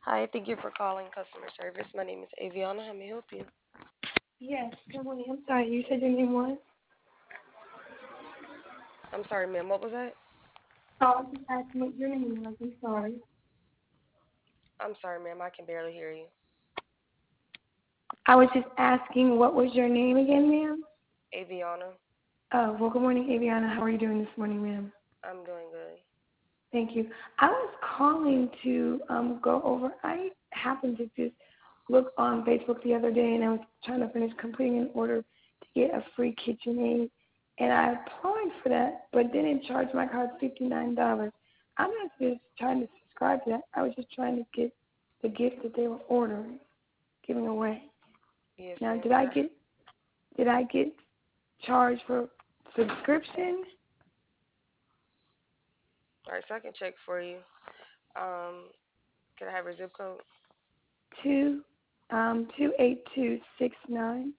Hi, thank you for calling customer service. My name is Aviana. How may I help you? Yes, good morning. I'm sorry, you said your name was? I'm sorry, ma'am. What was that? Oh, I was just asking what your name was. I'm sorry. I'm sorry, ma'am. I can barely hear you. I was just asking what was your name again, ma'am? Aviana. Oh, well, good morning, Aviana. How are you doing this morning, ma'am? I'm doing good. Thank you. I was calling to go over. I happened to just look on Facebook the other day, and I was trying to finish completing an order to get a free KitchenAid, and I applied for that, but then it charged my card $59. I'm not just trying to subscribe to that. I was just trying to get the gift that they were ordering, giving away. Yes, Now, ma'am. did I get charged for subscription? All right, so I can check for you. Can I have your zip code? 28269.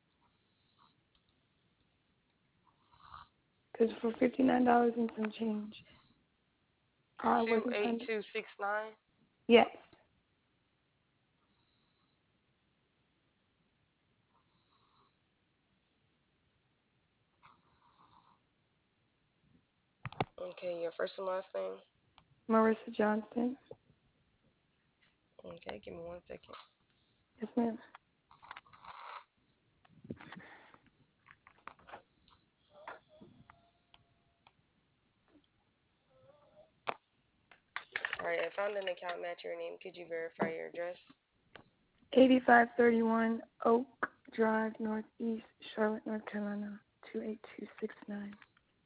Because for $59 and some change, I Two wasn't eight under. two six nine. Yes. Okay, your first and last name. Marissa Johnson. Okay, give me 1 second. Yes, ma'am. All right, I found an account match your name. Could you verify your address? 8531 Oak Drive, Northeast, Charlotte, North Carolina, 28269.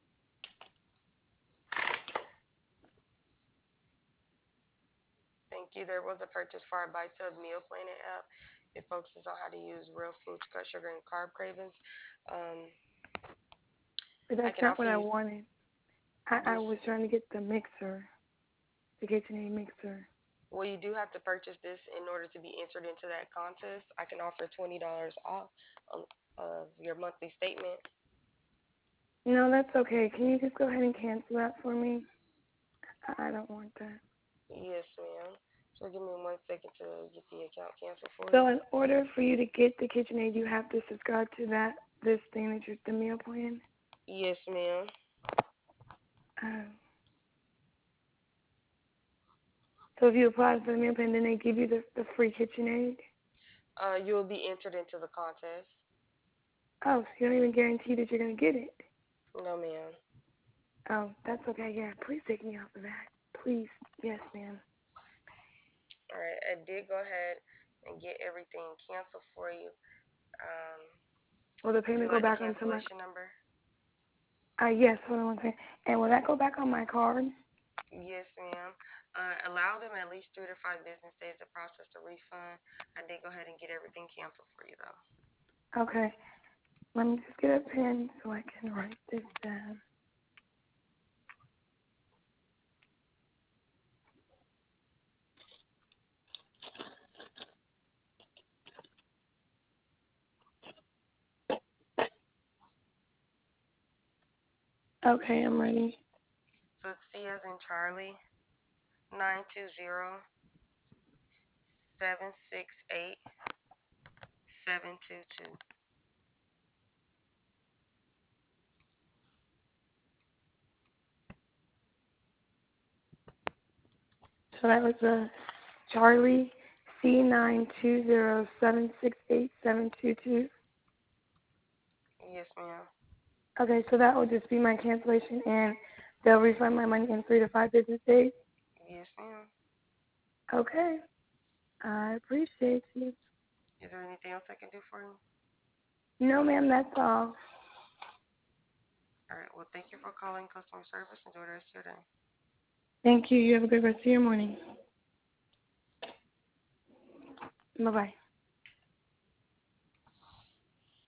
Thank you. There was a purchase for our Bites of Meal Planet app. It focuses on how to use real food to cut sugar and carb cravings. Um, But I that's can not offer what I you wanted. I this. was trying to get the mixer, the KitchenAid mixer. Well, you do have to purchase this in order to be entered into that contest. I can offer $20 off of your monthly statement. No, that's okay. Can you just go ahead and cancel that for me? I don't want that. Yes, ma'am. So give me 1 second to get the account canceled for you. So in order for you to get the KitchenAid, you have to subscribe to this thing that you're the meal plan. Yes, ma'am. Um, so if you apply for the meal plan, then they give you the free KitchenAid. You will be entered into the contest. Oh, so you don't even guarantee that you're gonna get it. No, ma'am. Oh, that's okay. Yeah, please take me off of that. Please, yes, ma'am. All right, I did go ahead and get everything canceled for you. Um, Will the would you payment go like the back onto my? cancellation number? Yes. Hold on one second. And will that go back on my card? Yes, ma'am. Allow them at least 3 to 5 business days to process the refund. I did go ahead and get everything canceled for you, though. Okay. Let me just get a pen so I can write this down. Okay, I'm ready. So it's C as in Charlie, 920-768-722. So that was a Charlie C920768722. Yes, ma'am. Okay, so that will just be my cancellation, and they'll refund my money in 3 to 5 business days. Yes, ma'am. Okay, I appreciate you. Is there anything else I can do for you? No, ma'am, that's all. All right. Well, thank you for calling customer service. Enjoy the rest of your day. Thank you. You have a good rest of your morning. Bye-bye.